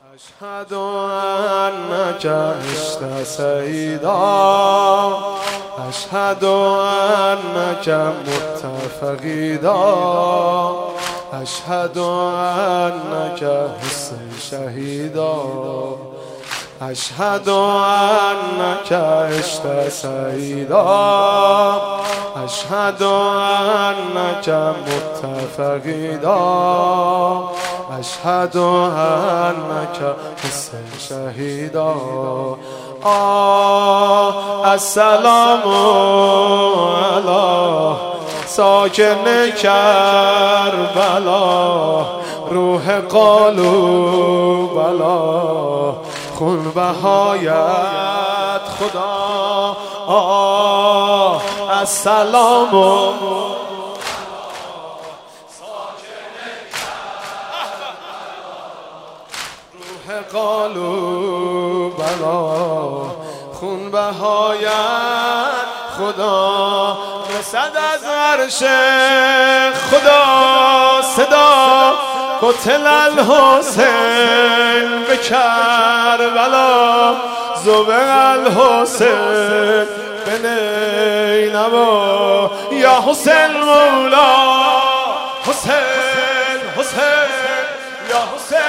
أشهد أنك عشت سيدا، أشهد أنك مت فقيدا، أشهد أنك حسين شهيدا، أشهد أنك عشت سيدا، أشهد أنك مت فقيدا، أشهد أنك حسين شهيدا. السلام على ساکن کربلا، روح قالوا بلا، خون بهایت خدا. السلام قالوا بلا، خون بهایت خدا. رسد از عرش خدا صدا، قتل الحسین به کربلا، ذبح الحسین به نینوا. یا حسین مولا حسین، حسین یا حسین